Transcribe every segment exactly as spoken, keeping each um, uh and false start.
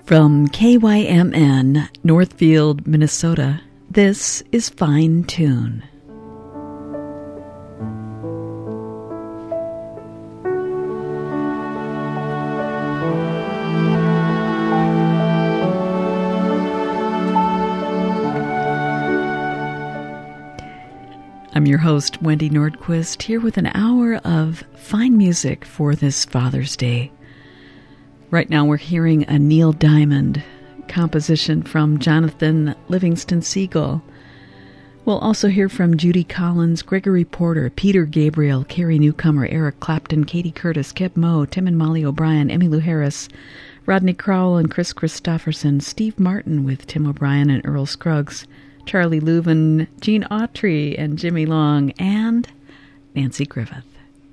From K Y M N, Northfield, Minnesota, this is Fine Tune. I'm your host, Wendy Nordquist, here with an hour of fine music for this Father's Day. Right now we're hearing a Neil Diamond composition from Jonathan Livingston Seagull. We'll also hear from Judy Collins, Gregory Porter, Peter Gabriel, Carrie Newcomer, Eric Clapton, Katie Curtis, Keb Mo, Tim and Molly O'Brien, Emmylou Harris, Rodney Crowell and Chris Christopherson, Steve Martin with Tim O'Brien and Earl Scruggs, Charlie Louvin, Gene Autry and Jimmy Long, and Nancy Griffith.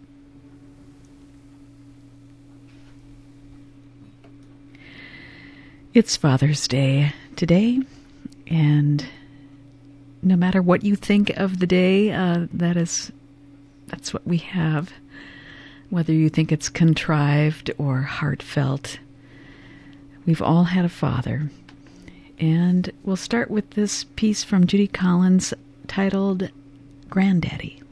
It's Father's Day today, and no matter what you think of the day, uh, that is, that's what we have. Whether you think it's contrived or heartfelt, we've all had a father. And we'll start with this piece from Judy Collins titled Granddaddy.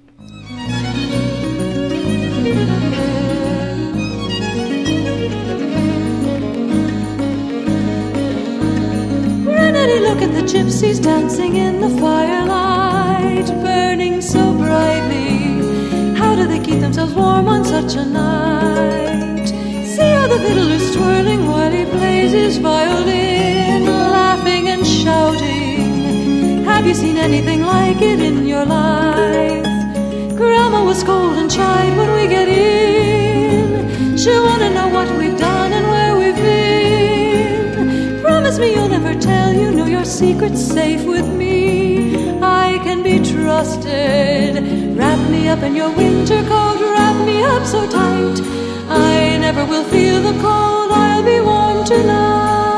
Granddaddy, look at the gypsies dancing in the firelight, burning so brightly. How do they keep themselves warm on such a night? See how the fiddler's twirling while he plays his violin, laughing and shouting. Have you seen anything like it in your life? Grandma will scold and chide when we get in. She'll want to know what we've done and where we've been. Promise me you'll never tell, you know your secret's safe with me. I can be trusted. Wrap me up in your winter coat, wrap me up so tight. I never will feel the cold, I'll be warm tonight.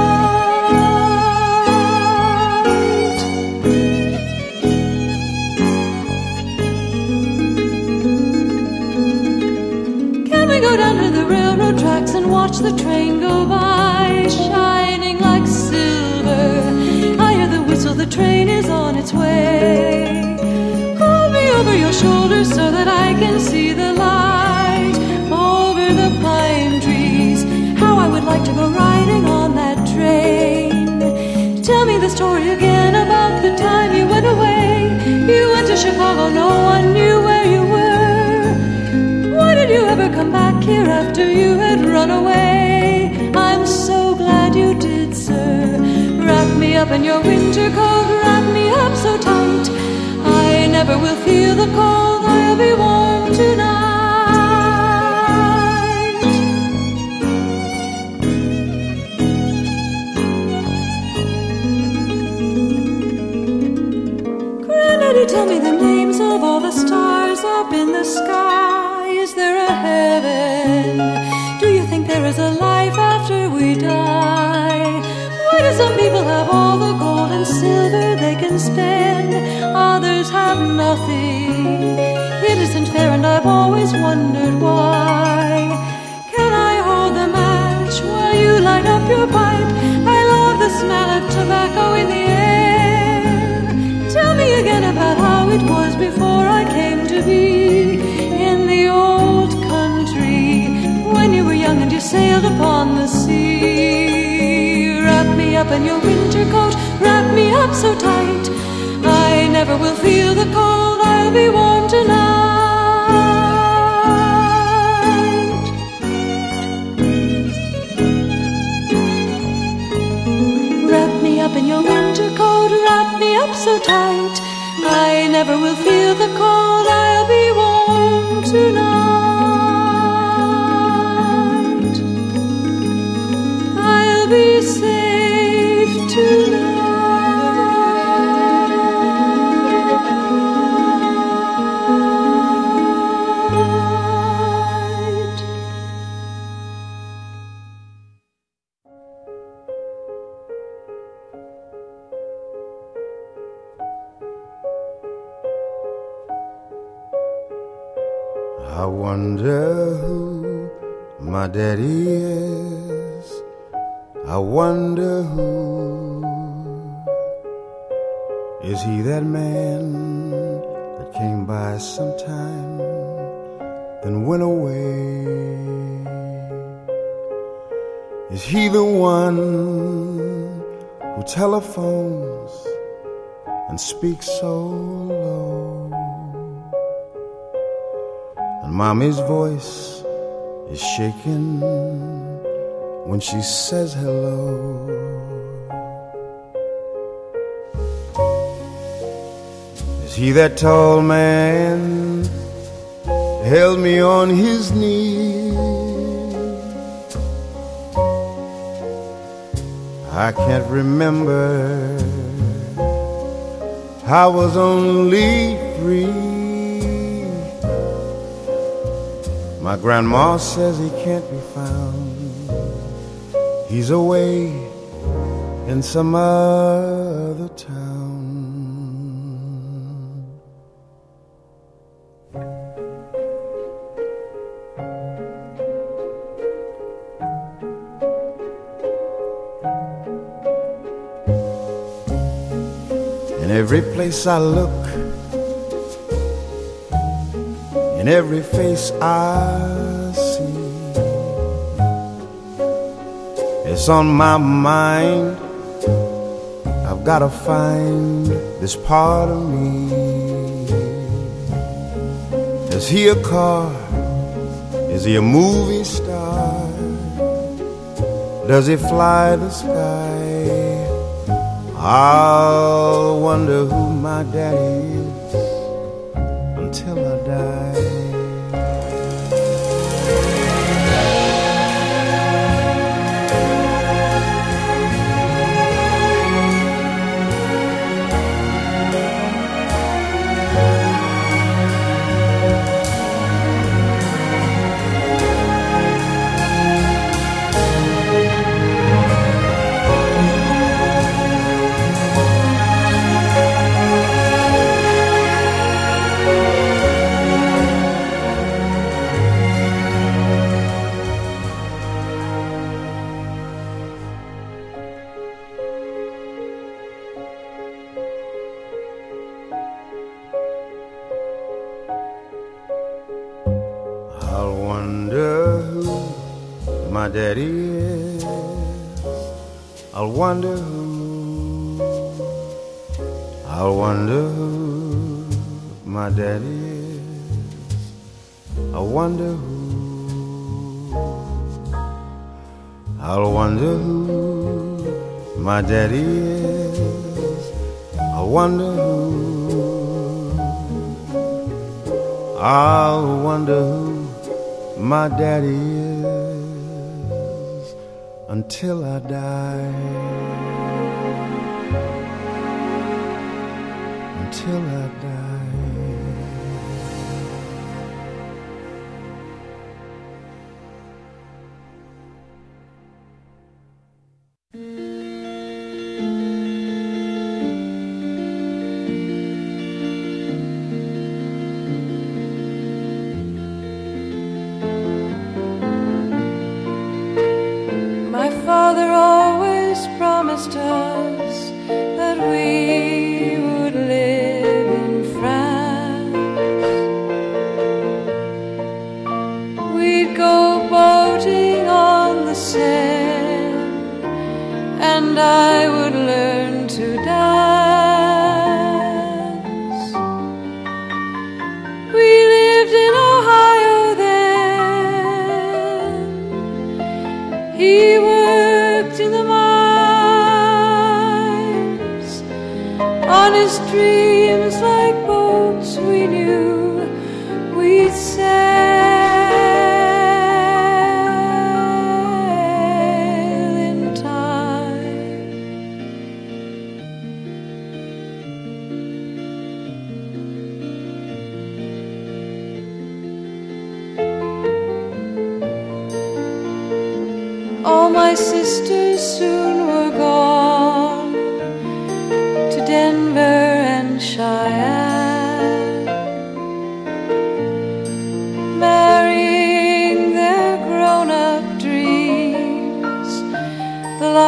Can we go down to the railroad tracks and watch the train go by, shining like silver? I hear the whistle, the train is on its way. Hold me over your shoulder so that I can see the light over the pine trees. How I would like to go riding on that train. Tell me the story again about the time you went away. You went to Chicago, no one knew where you were. Why did you ever come back here after you had run away? I'm so glad you did, sir. Wrap me up in your winter coat, wrap me up so tight. I never will feel the cold, I'll be warm tonight. Tell me the names of all the stars up in the sky. Is there a heaven? Do you think there is a life after we die? Why do some people have all the gold and silver they can spend? Others have nothing. It isn't fair and I've always wondered why. Can I hold the match while you light up your pipe? I love the smell of tobacco in the air. Tell me again about how it was before I came to be in the old country, when you were young and you sailed upon the sea. Wrap me up in your winter coat, wrap me up so tight. I never will feel the cold, I'll be warm tonight. Wrap me up in your winter coat, wrap me up so tight. I never will feel the cold, I'll be warm tonight. I'll be safe tonight. I wonder who my daddy is. I wonder who is he, that man that came by sometime, then went away? Is he the one who telephones and speaks so low, and Mommy's voice is shaken when she says hello? Is he that tall man held me on his knee? I can't remember, I was only three. My grandma says he can't be found, he's away in some other town. In every place I look, in every face I see, it's on my mind, I've gotta find this part of me. Is he a car? Is he a movie star? Does he fly the sky? I'll wonder who my daddy is until I die. I'll wonder who my daddy is. I'll wonder who. I'll wonder who my daddy is. I wonder who. I'll wonder who my daddy is. I wonder who. I'll wonder who my daddy is until I die. Until I die. Father always promised us that we would live in France. We'd go boating on the Seine, and I would learn to dance. We lived in Ohio then. He worked in the mines. On his dreams like boats we knew we'd sail in time. All my sisters soon were gone to Denver and Cheyenne, marrying their grown-up dreams, the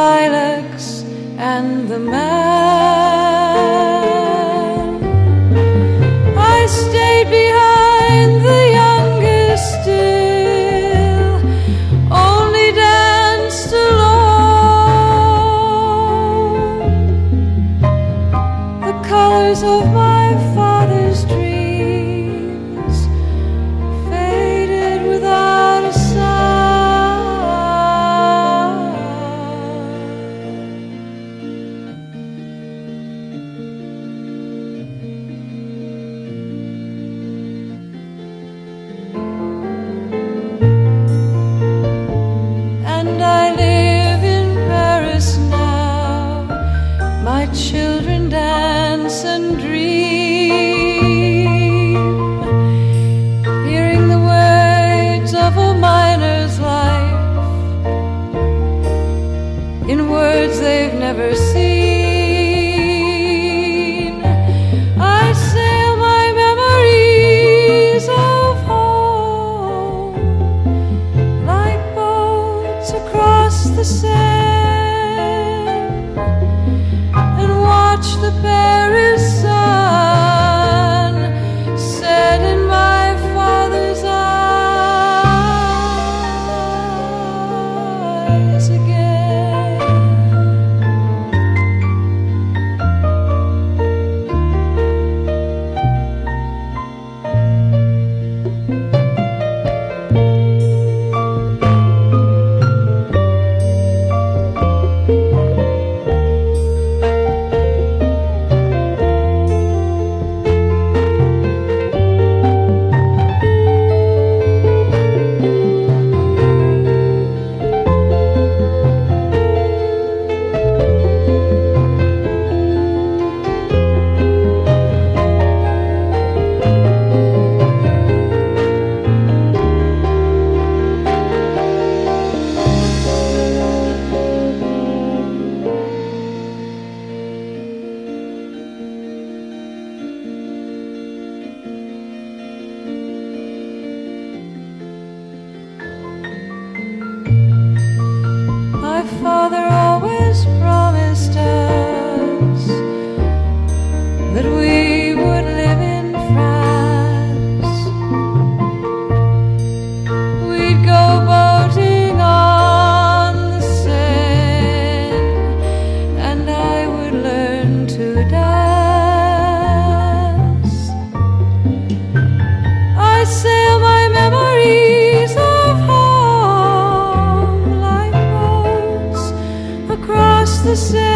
the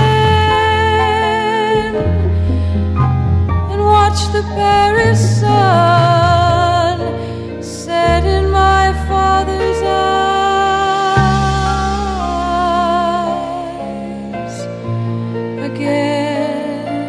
sand and watch the Paris sun set in my father's eyes again.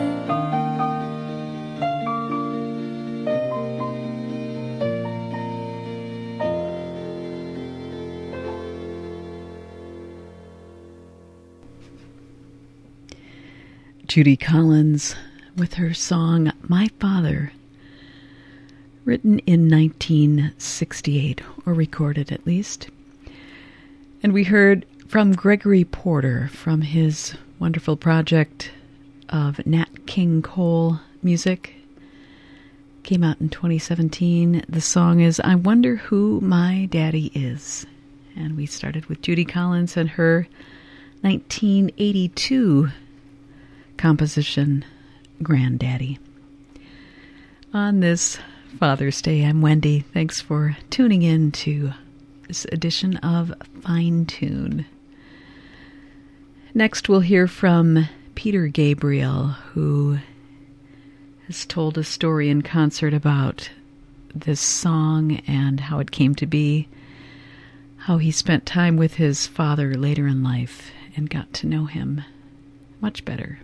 Judy Collins with her song My Father, written in nineteen sixty-eight, or recorded at least. And we heard from Gregory Porter from his wonderful project of Nat King Cole music. Came out in twenty seventeen. The song is I Wonder Who My Daddy Is. And we started with Judy Collins and her nineteen eighty-two composition, Granddaddy. On this Father's Day, I'm Wendy. Thanks for tuning in to this edition of Fine Tune. Next, we'll hear from Peter Gabriel, who has told a story in concert about this song and how it came to be, how he spent time with his father later in life and got to know him much better.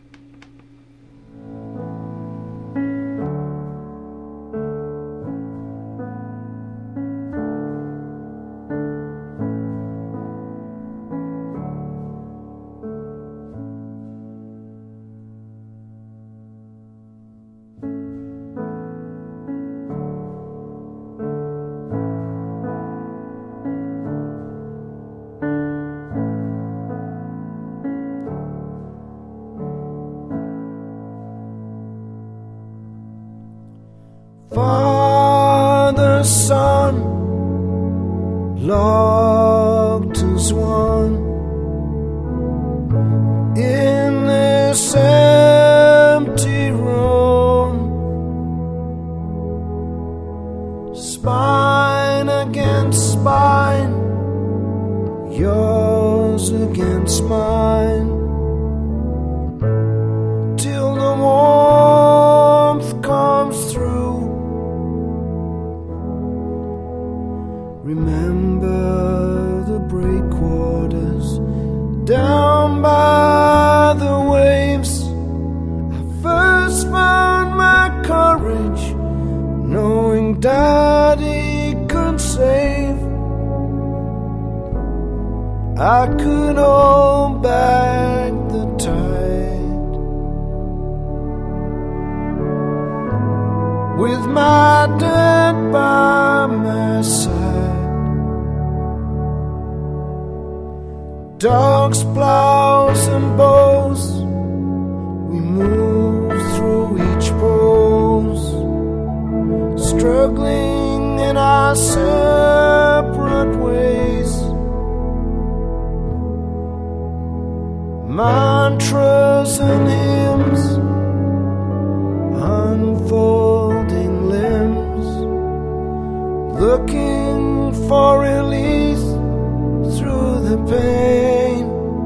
Father, Son, loved as one in this empty room, spine against spine, yours against mine, till the warmth comes through. Remember the breakwaters down by the waves. I first found my courage, knowing Daddy could save. I could hold back the tide with my dad by my side. Dogs, plows, and bows, we move through each pose, struggling in our separate ways. Mantras and hymns, unfolding limbs, looking for release through the pain.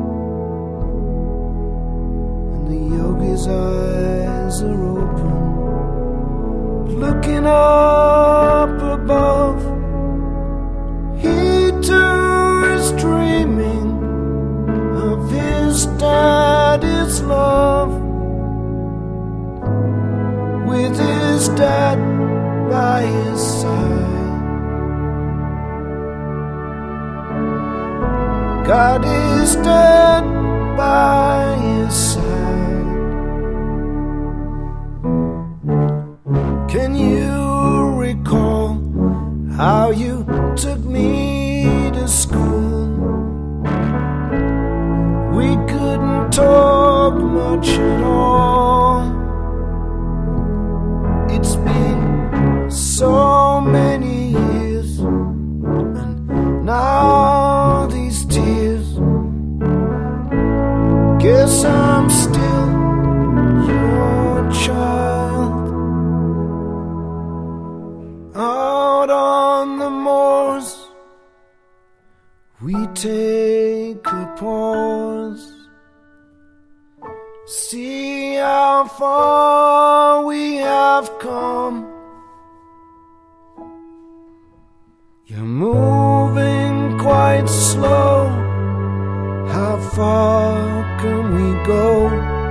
And the yogi's eyes are open, looking up above. He too is dreaming of his daddy's love, with his dad by his side. God is dead by his side. Can you recall how you took me to school? We couldn't talk much at all. It's been so many years, and now these tears. Guess I'm still your child. Out on the moors, we take a pause, See how far we have come. You're moving quite slow. How far can we go?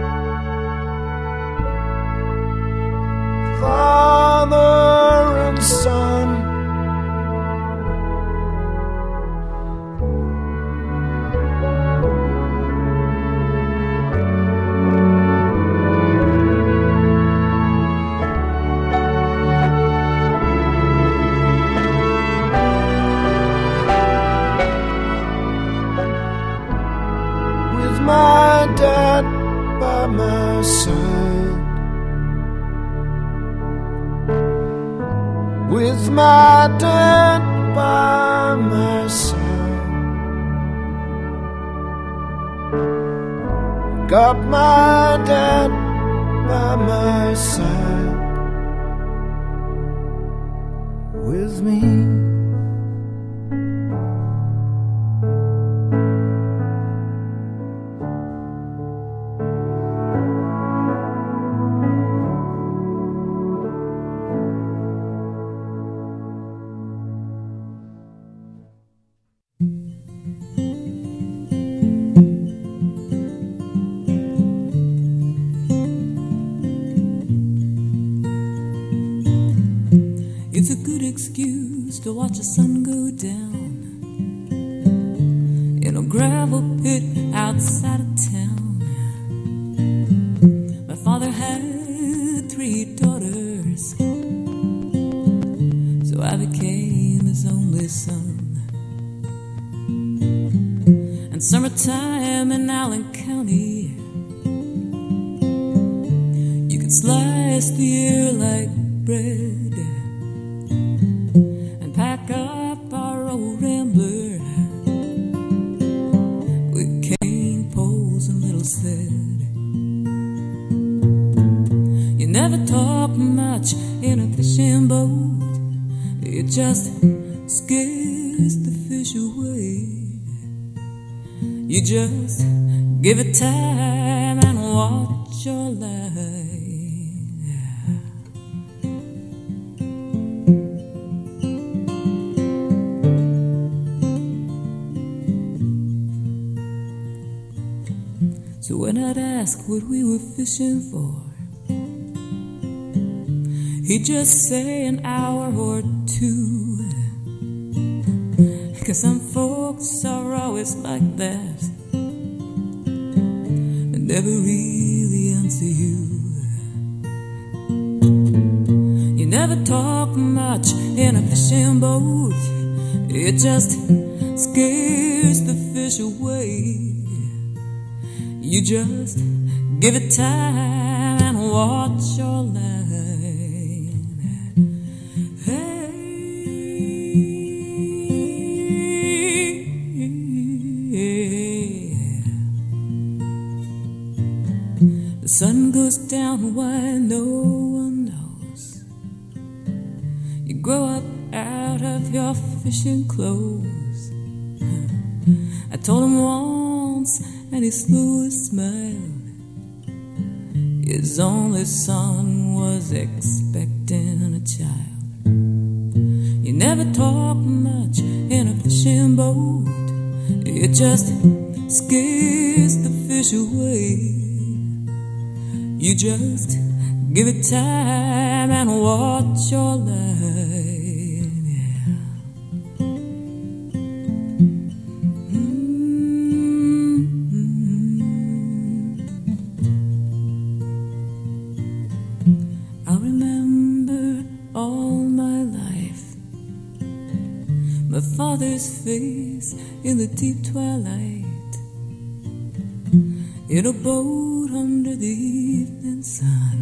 Father and son, my dad by my side, with my dad by my side, got my dad by my side, with me. It's a good excuse to watch the sun go down in a gravel pit outside of town. My father had three daughters, so I became his only son. And summertime in Allen County, you can slice the air like bread, pack up our old Rambler with cane poles and little sled. You never talk much in a fishing boat, it just scares the fish away. You just give it time and watch your life. So when I'd ask what we were fishing for, he'd just say an hour or two. 'Cause some folks are always like that and never really answer you. You never talk much in a fishing boat, it just scares the fish away. You just give it time and watch your line. Hey, the sun goes down while no one knows. You grow up out of your fishing clothes. I told him once, and he slowly smiled. His only son was expecting a child. You never talk much in a fishing boat, it just scares the fish away. You just give it time and watch your line. My father's face in the deep twilight, in a boat under the evening sun,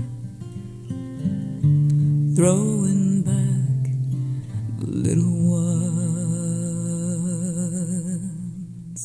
throwing back the little ones.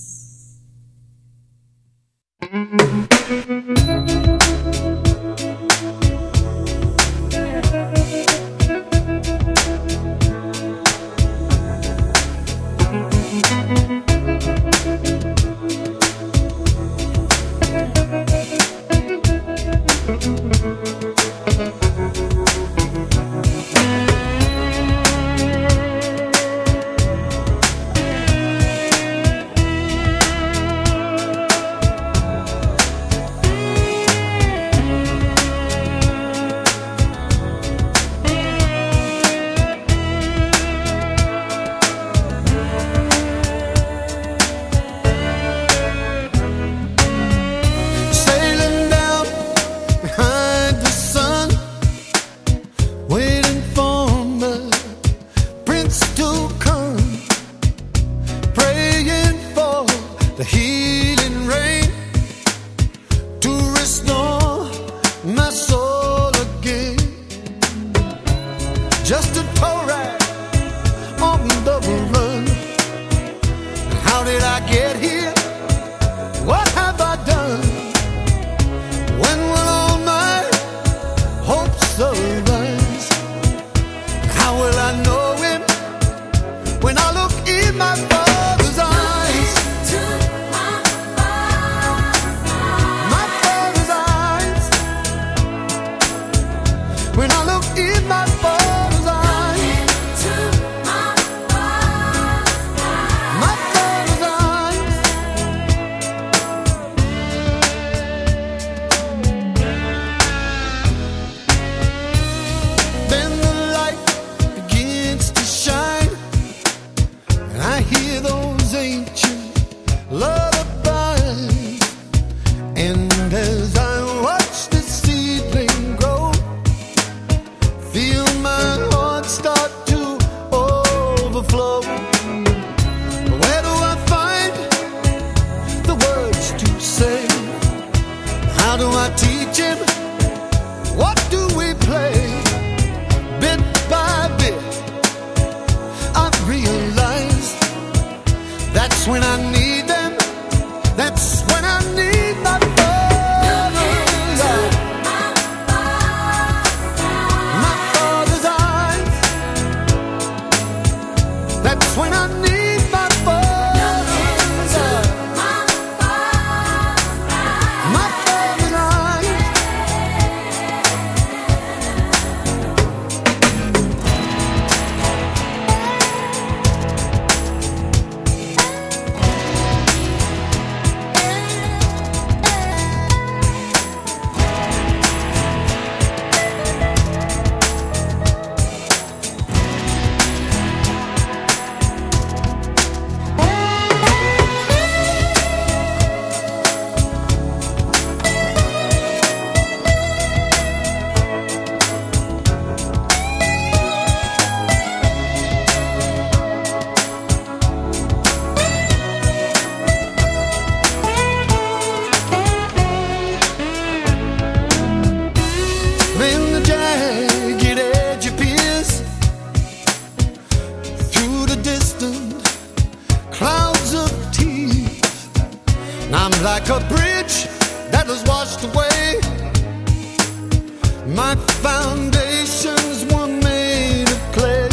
just a tow rag on double run. How did I get here? What have I done? When will all my hopes arise? How will I know him when I look in my father's eyes? My father's eyes. When I look in my father's eyes. My father's eyes. Then the light begins to shine, and I hear those ancient lullabies. And as I watch the seedling grow, feel my heart start to overflow. Where do I find the words to say? How do I teach him? What do we play? Bit by bit, I've realized that's when I need them. That's when I need my father's eyes. My father's eyes. That's when I need my father's eyes. My father's eyes. When the jagged edge appears through the distant clouds of tears, I'm like a bridge that was washed away. My foundations were made of clay.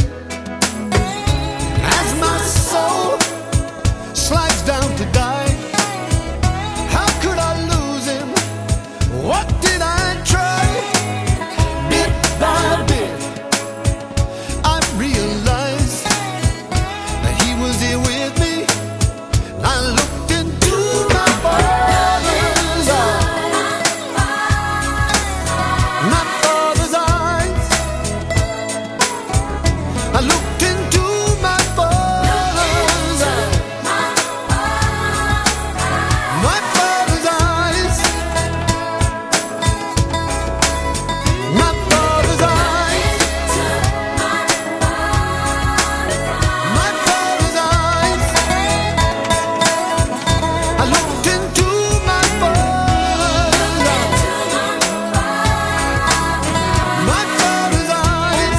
As my soul slides down to die, how could I lose him? What did I try? Bit by bit, I realized that he was here with me. I looked into my father's eyes. My father's eyes. I looked into my father's eyes. My father's eyes. My father's eyes. My father's eyes. I looked into my father's eyes. My father's eyes.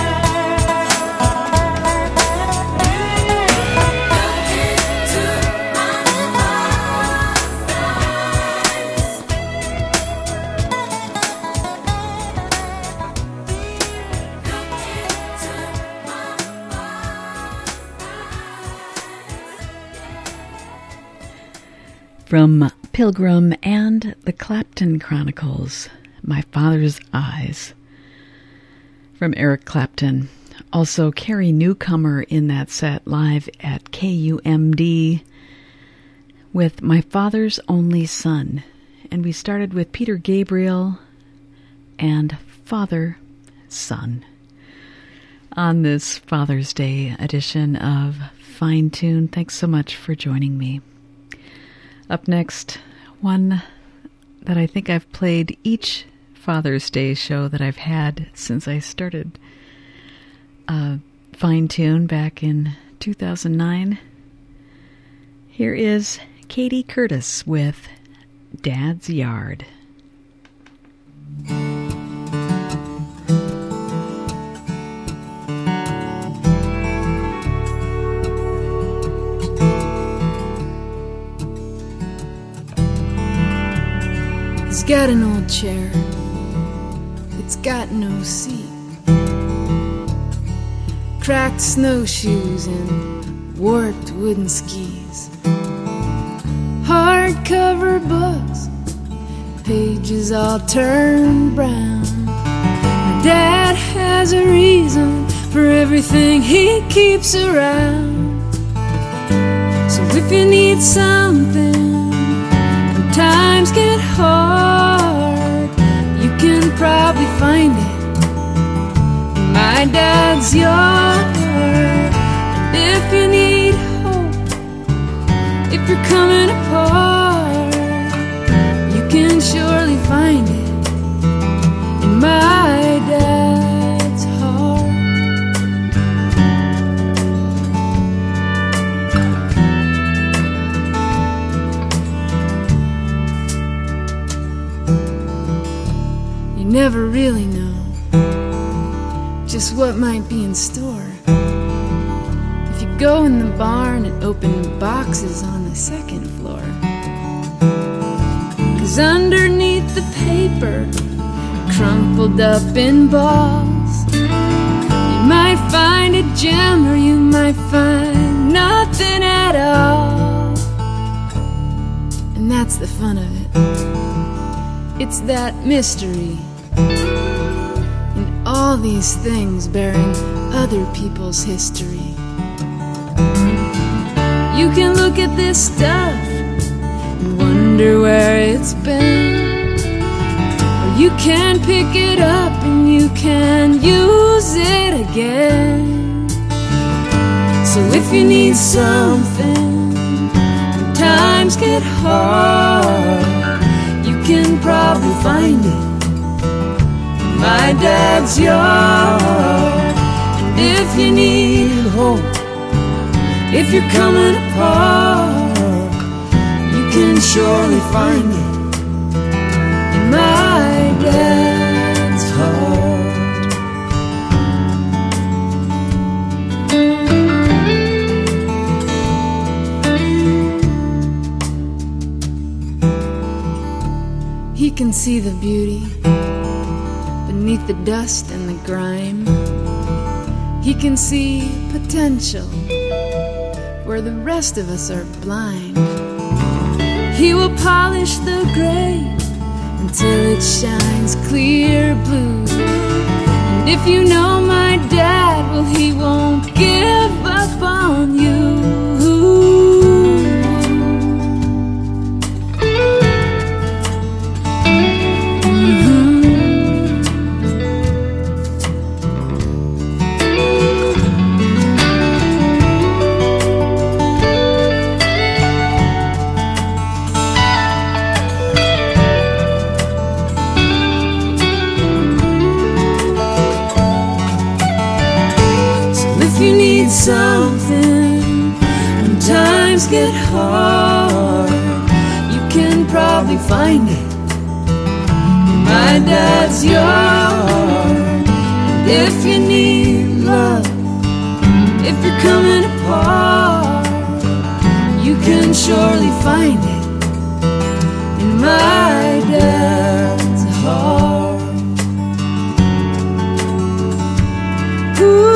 From Pilgrim and the Clapton Chronicles, My Father's Eyes. From Eric Clapton. Also, Carrie Newcomer in that set live at K U M D with My Father's Only Son. And we started with Peter Gabriel and Father, Son on this Father's Day edition of Fine Tune. Thanks so much for joining me. Up next, one that I think I've played each Father's Day show that I've had since I started uh, Fine Tune back in two thousand nine. Here is Katie Curtis with Dad's Yard. got an old chair. It's got no seat. Cracked snowshoes and warped wooden skis. Hardcover books, pages all turned brown. My dad has a reason for everything he keeps around. So if you need something when times get hard, you can probably find it in my dad's yard. And if you need hope, if you're coming apart, you can surely find it in my dad's heart. You never really know just what might be in store. If you go in the barn and open boxes on the second floor, 'cause underneath the paper, crumpled up in balls, you might find a gem or you might find nothing at all. And that's the fun of it. It's that mystery in all these things bearing other people's history. You can look at this stuff and wonder where it's been, or you can pick it up and you can use it again. So if you need something when times get hard, you can probably find it in my dad's yard. And if you need hope, if you're coming apart, you can surely find it in my dad's heart. He can see the beauty beneath the dust and the grime. He can see potential where the rest of us are blind. He will polish the gray until it shines clear blue. And if you know my dad, well, he won't give up on you. Something when times get hard, you can probably find it in my dad's yard. And if you need love, if you're coming apart, you can surely find it in my dad's heart. Ooh.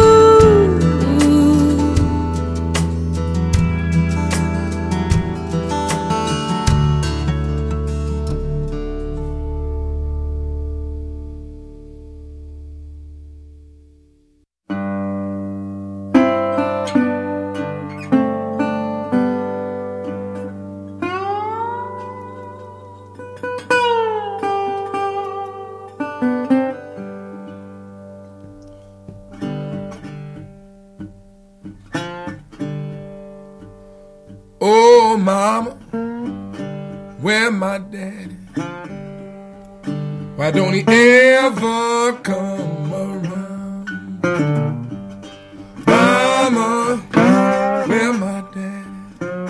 Oh, mama, where my daddy? Why don't he ever come around? Mama, where my daddy?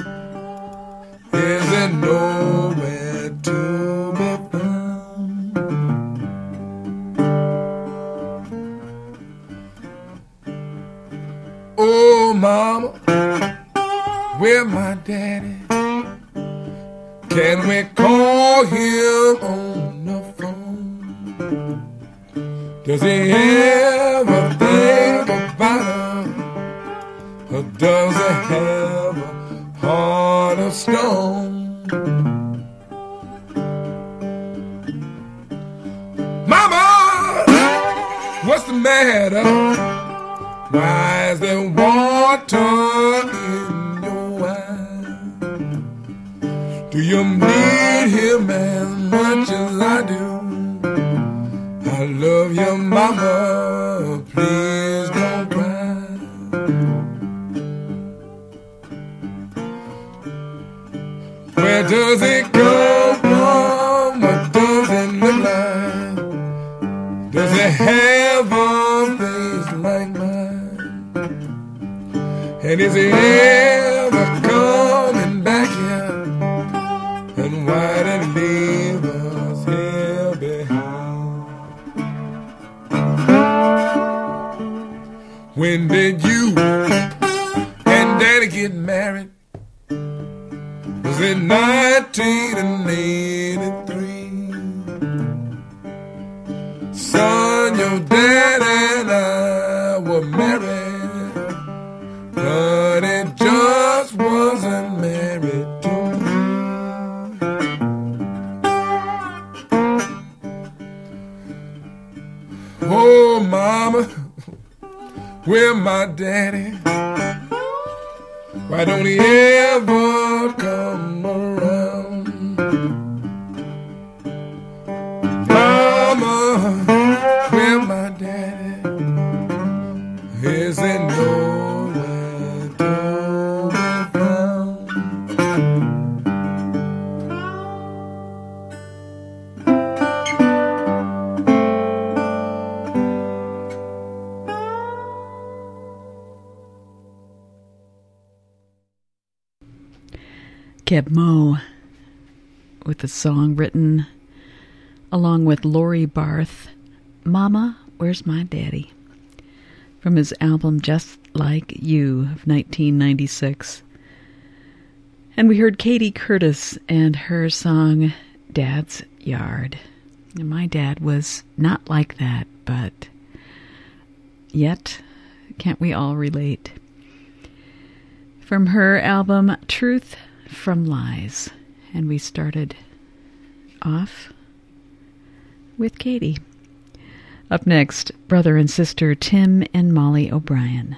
Is there nowhere to be found? Oh, mama, where my daddy? Can we call him on Does he ever think about her? Or does he have a heart of stone? Mama, what's the matter? Why is there water in your eyes? Do you need him as much as I do? I love you, mama, please don't cry. Where does it come from? What does it look like? Does it have a face like mine? And is he ever coming back here? And why did he leave us here behind? When did you and Daddy get married? Was it nineteen eighty-three? Son, your dad and I were married, but it just wasn't married to me. Oh, mama, where my daddy? Why don't he ever come around? Mama, where my daddy? Is there nowhere to be found? Keb Mo with a song written along with Lori Barth, Mama, Where's My Daddy? From his album Just Like You of nineteen ninety-six. And we heard Katie Curtis and her song Dad's Yard. And my dad was not like that, but yet, can't we all relate? From her album Truth from Lies. And we started off with Katie. Up next, brother and sister Tim and Molly O'Brien.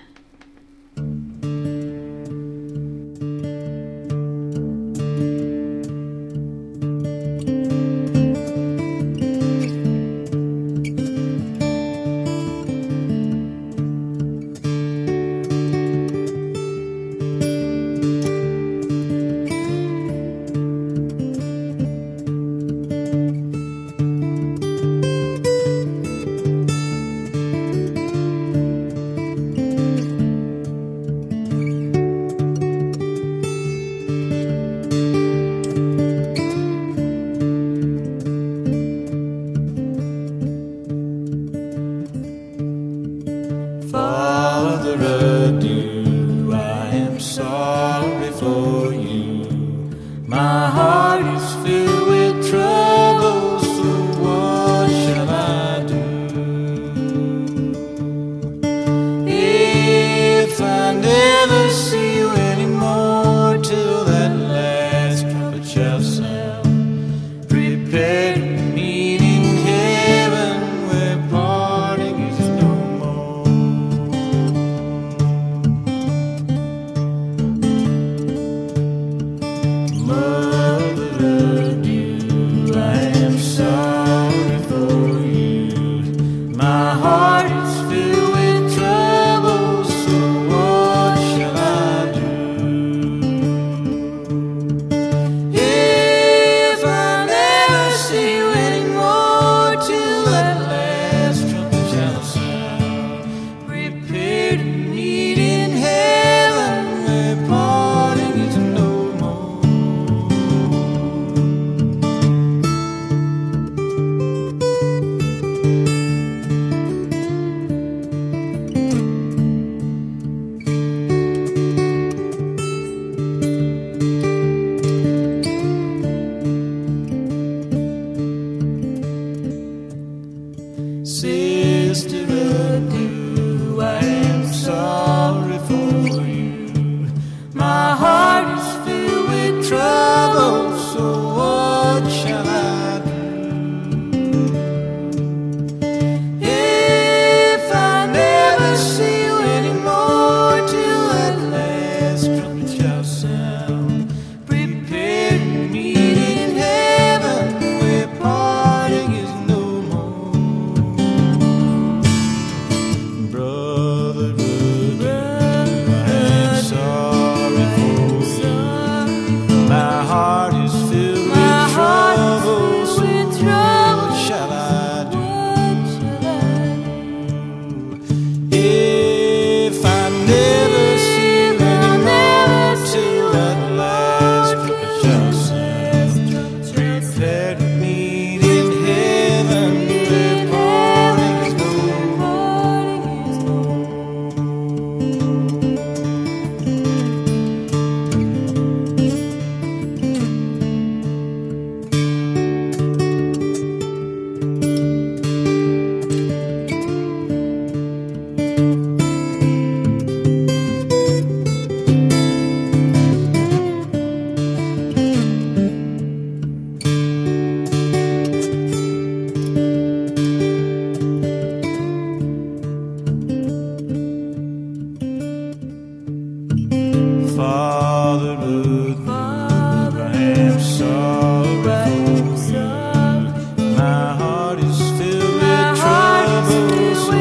fatherhood, Abraham's sorrowful. My heart is filled with trouble, so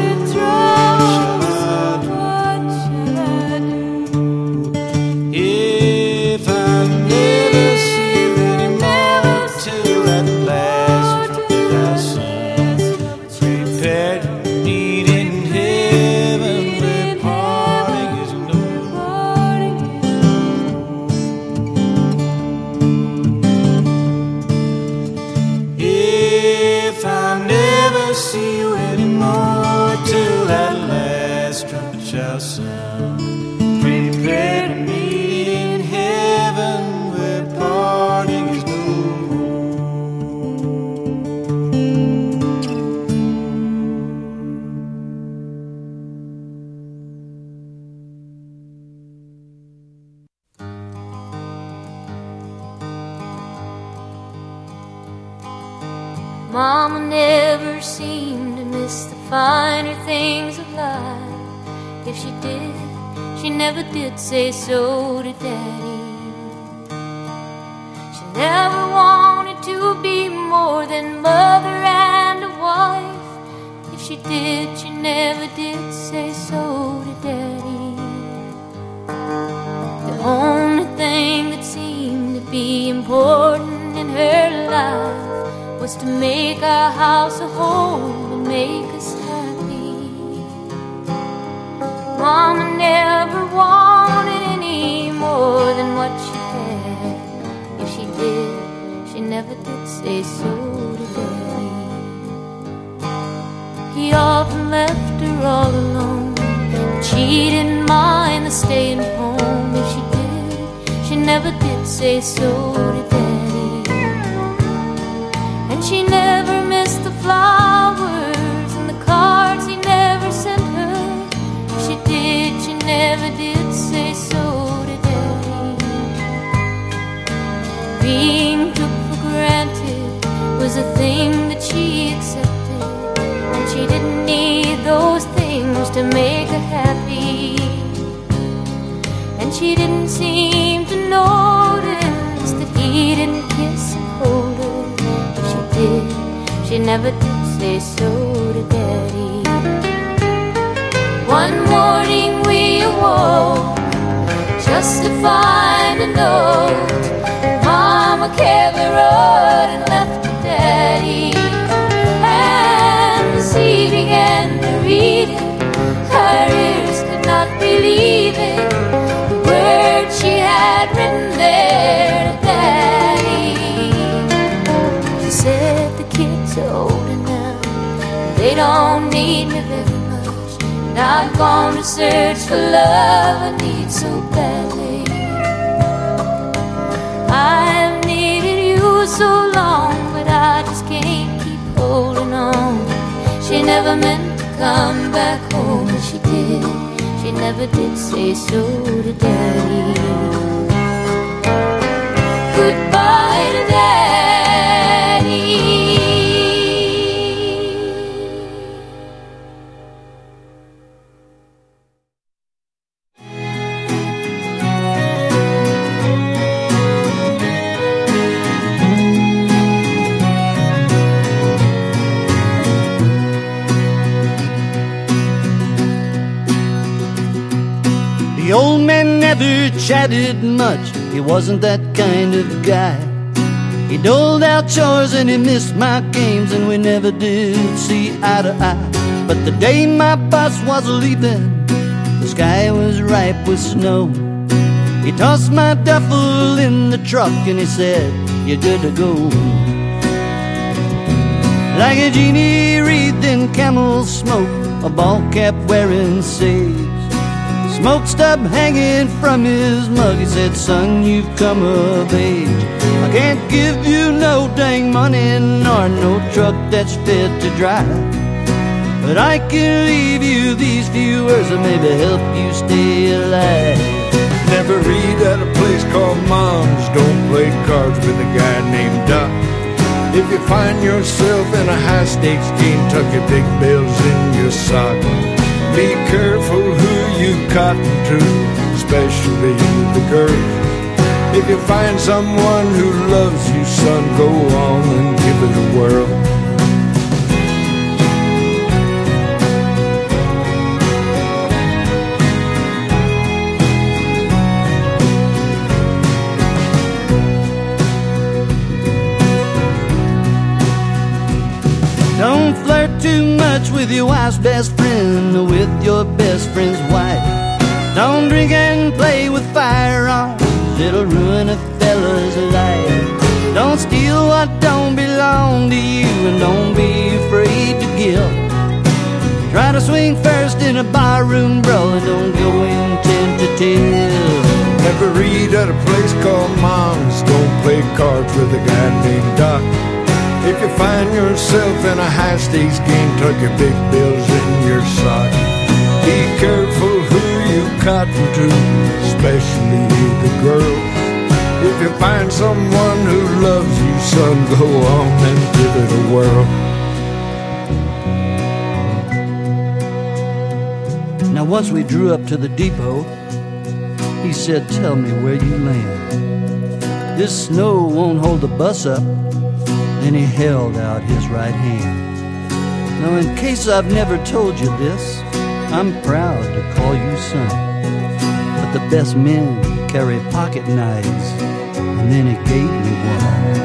what shall I do? If I never see you anymore till at last thy son prepared to meet in heaven where parting is no. If I never see you anymore till that last trumpet shall sound, prepare to meet in heaven where parting is no Mama never seemed to miss the finer things of life. If she did, she never did say so to Daddy. She never wanted to be more than mother and a wife. If she did, she never did say so to Daddy. The only thing that seemed to be important in her life was to make our house a home and make us happy. Mama never wanted any more than what she had. If she did, she never did say so to Daddy. He often left her all alone, but she didn't mind the staying home. If she did, she never did say so to Daddy. She never missed the flowers and the cards he never sent her. If she did, she never did say so to Daddy. Being took for granted was a thing that she accepted, and she didn't need those things to make her happy. And she didn't seem to notice that he didn't kiss and hold her. She never did say so to Daddy. One morning we awoke just to find a note. Mama carried the road and left for Daddy. And as he began to read it, her ears could not believe it. The words she had written there to Daddy. She said, kids are older now, they don't need me very much, and I've gone to search for love I need so badly. I've needed you so long, but I just can't keep holding on. She never meant to come back home, but she did. She never did say so to Daddy. Goodbye to Daddy. The old man never chatted much, he wasn't that kind of guy. He doled out chores and he missed my games, and we never did see eye to eye. But the day my bus was leaving, the sky was ripe with snow. He tossed my duffel in the truck and he said, "You're good to go." Like a genie wreathed in camel smoke, a ball cap wearing sage, smoke stub hanging from his mug, he said, "Son, you've come of age. I can't give you no dang money nor no truck that's fit to drive, but I can leave you these few words that maybe help you stay alive. Never read at a place called Mom's. Don't play cards with a guy named Doc. If you find yourself in a high-stakes game, tuck your big bills in your sock. Be careful who you cotton to, especially the girls. If you find someone who loves you, son, go on and give it a whirl. Don't flirt too much with your wife's best friend or with your best friend's wife. Don't drink and play with firearms, it'll ruin a fella's life. Don't steal what don't belong to you, and don't be afraid to give. Try to swing first in a barroom brawl, and don't go in tentative. Never read at a place called Mom's. Don't play cards with a guy named Doc. If you find yourself in a high-stakes game, tuck your big bills in your sock. Be careful who you cotton to, especially the girls. If you find someone who loves you, son, go on and give it a whirl. Now once we drew up to the depot, he said, tell me where you land. This snow won't hold the bus up. Then he held out his right hand. Now in case I've never told you this, I'm proud to call you son. But the best men carry pocket knives, and then he gave me one.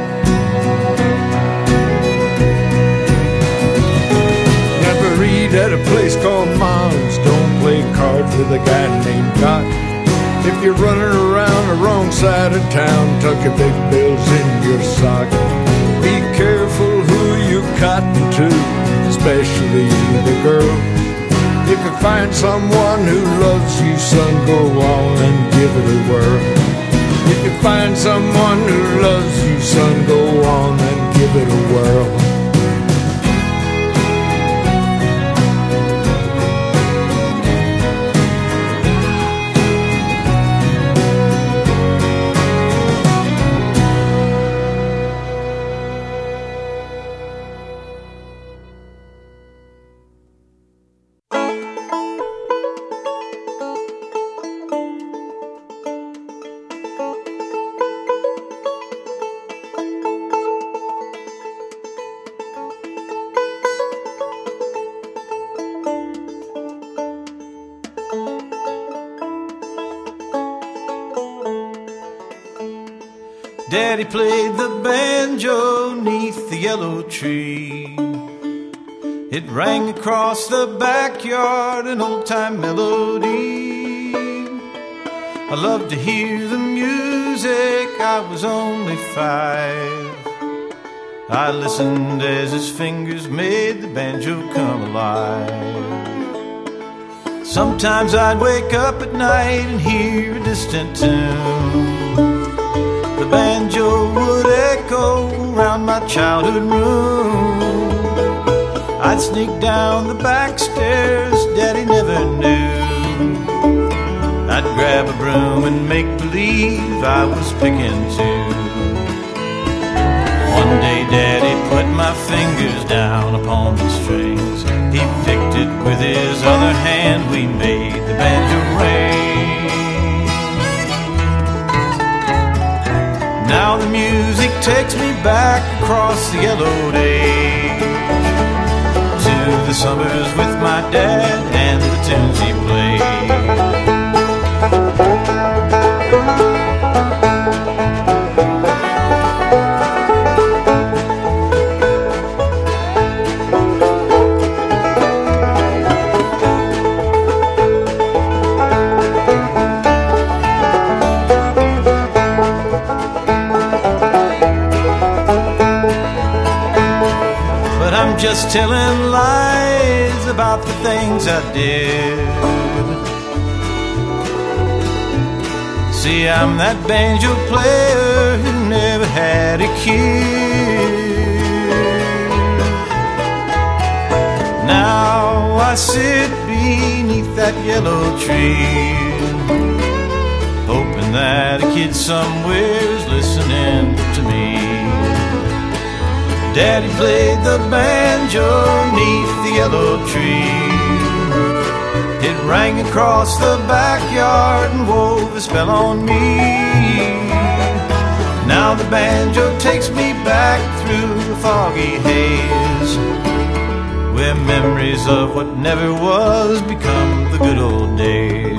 Never read at a place called Mom's. Don't play cards with a guy named Doc. If you're running around the wrong side of town, tuck your big bills in your sock. Be careful who you cotton to, especially the girl. If you find someone who loves you, son, go on and give it a whirl. If you find someone who loves you, son, go on and give it a whirl. Daddy played the banjo 'neath the yellow tree. It rang across the backyard, an old-time melody. I loved to hear the music, I was only five. I listened as his fingers made the banjo come alive. Sometimes I'd wake up at night and hear a distant tune. The banjo would echo around my childhood room. I'd sneak down the back stairs, Daddy never knew. I'd grab a broom and make believe I was picking two. One day Daddy put my fingers down upon the strings. He picked it with his other hand, we made the banjo ring. Now the music takes me back across the yellow days, to the summers with my dad and the tunes he played. Just telling lies about the things I did. See, I'm that banjo player who never had a kid. Now I sit beneath that yellow tree, hoping that a kid somewhere is listening to me. Daddy played the banjo 'neath the yellow tree. It rang across the backyard and wove the spell on me. Now the banjo takes me back through the foggy haze, where memories of what never was become the good old days.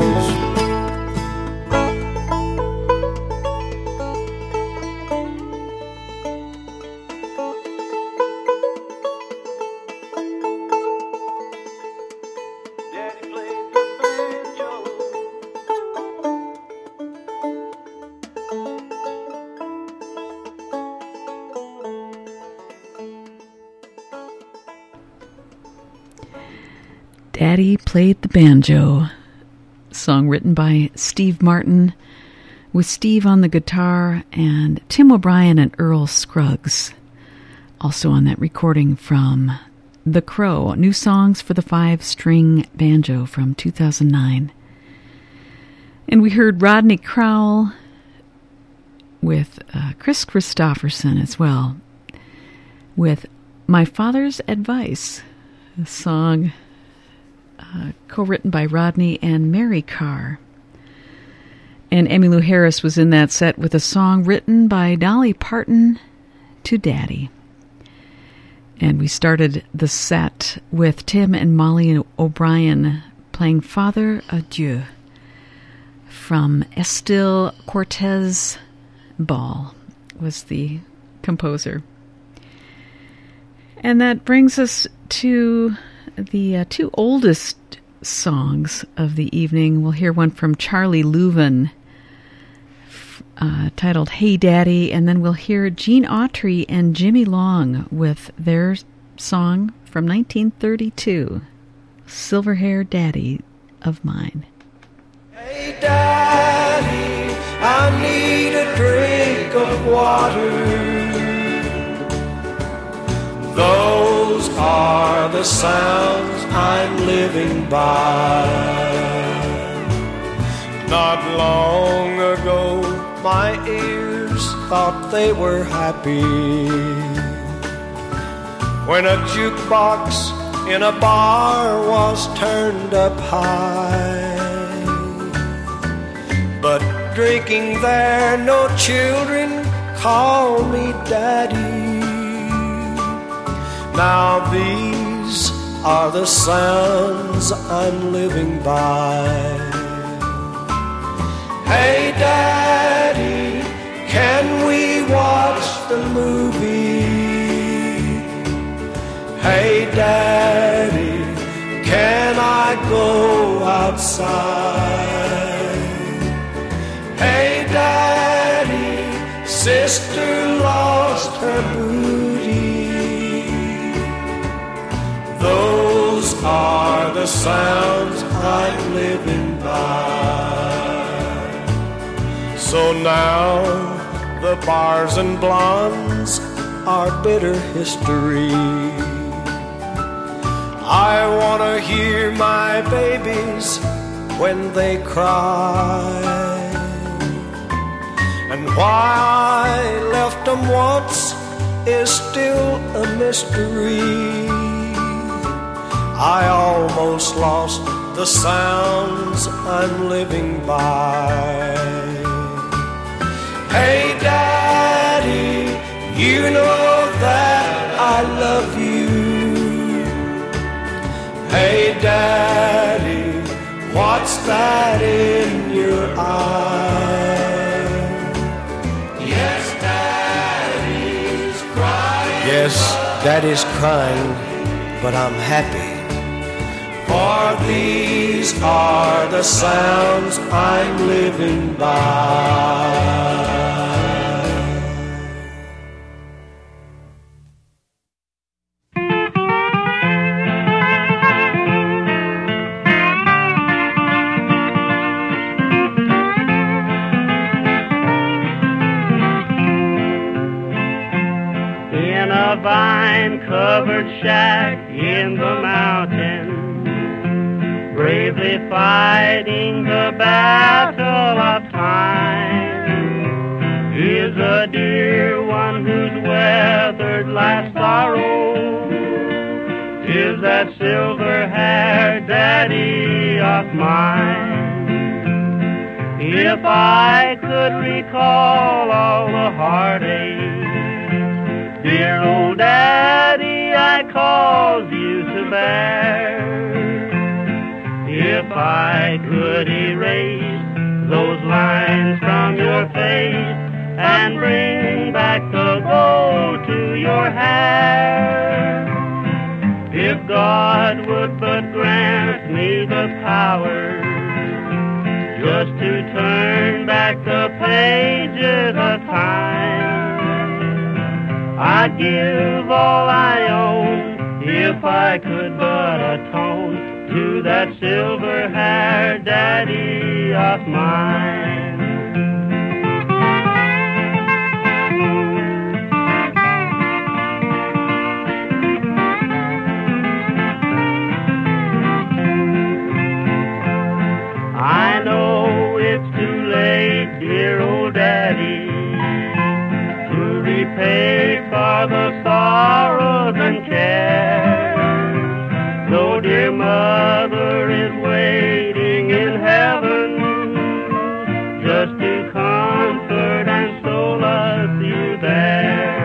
Daddy Played the Banjo, song written by Steve Martin, with Steve on the guitar and Tim O'Brien and Earl Scruggs. Also on that recording from The Crow, New Songs for the Five-String Banjo from two thousand nine. And we heard Rodney Crowell with uh, Chris Christopherson as well, with My Father's Advice, a song Uh, co-written by Rodney and Mary Carr. And Emmylou Harris was in that set with a song written by Dolly Parton to Daddy. And we started the set with Tim and Molly O'Brien playing Father Adieu from Estill Cortez Ball was the composer. And that brings us to the uh, two oldest songs of the evening. We'll hear one from Charlie Louvin uh, titled Hey Daddy, and then we'll hear Gene Autry and Jimmy Long with their song from nineteen thirty-two, Silver Hair Daddy of Mine. Hey Daddy, I need a drink of water. Those are the sounds I'm living by. Not long ago, my ears thought they were happy when a jukebox in a bar was turned up high. But drinking there, no children call me daddy. Now these are the sounds I'm living by. Hey Daddy, can we watch the movie? Hey Daddy, can I go outside? Hey Daddy, sister lost her booty. Those are the sounds I'm living by. So now the bars and blondes are bitter history. I want to hear my babies when they cry, and why I left them once is still a mystery. I almost lost the sounds I'm living by. Hey Daddy, you know that I love you. Hey Daddy, what's that in your eye? Yes, Daddy's crying. Yes, Daddy's crying, but I'm happy. For these are the sounds I'm living by. In a vine-covered shack in the mountains, bravely fighting the battle of time, is a dear one who's weathered life's sorrow. 'Tis that silver-haired daddy of mine. If I could recall all the heartache, dear old Daddy, I caused you to bear. If I could erase those lines from your face and bring back the gold to your hair, if God would but grant me the power just to turn back the pages of time, I'd give all I own if I could but atone to that silver-haired daddy of mine. I know it's too late, dear old daddy, to repay for the sorrows and cares, though dear mother is waiting in heaven just to comfort and solace you there.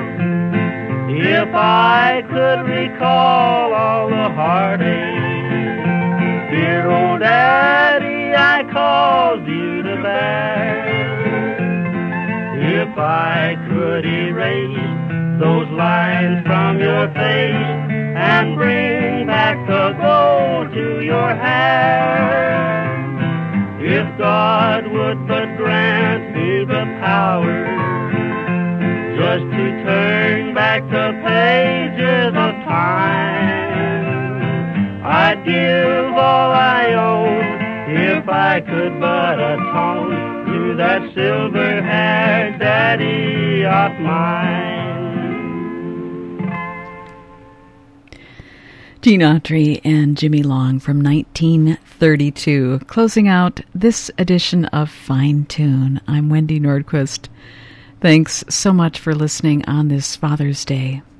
If I could recall all the heartache, dear old daddy, I caused you to bear. If I could erase those lines from your face and bring back the gold to your hair, if God would but grant me the power just to turn back the pages of time, I'd give all I own if I could but atone to that silver-haired daddy of mine. Gene Autry and Jimmy Long from nineteen thirty-two, closing out this edition of Fine Tune. I'm Wendy Nordquist. Thanks so much for listening on this Father's Day.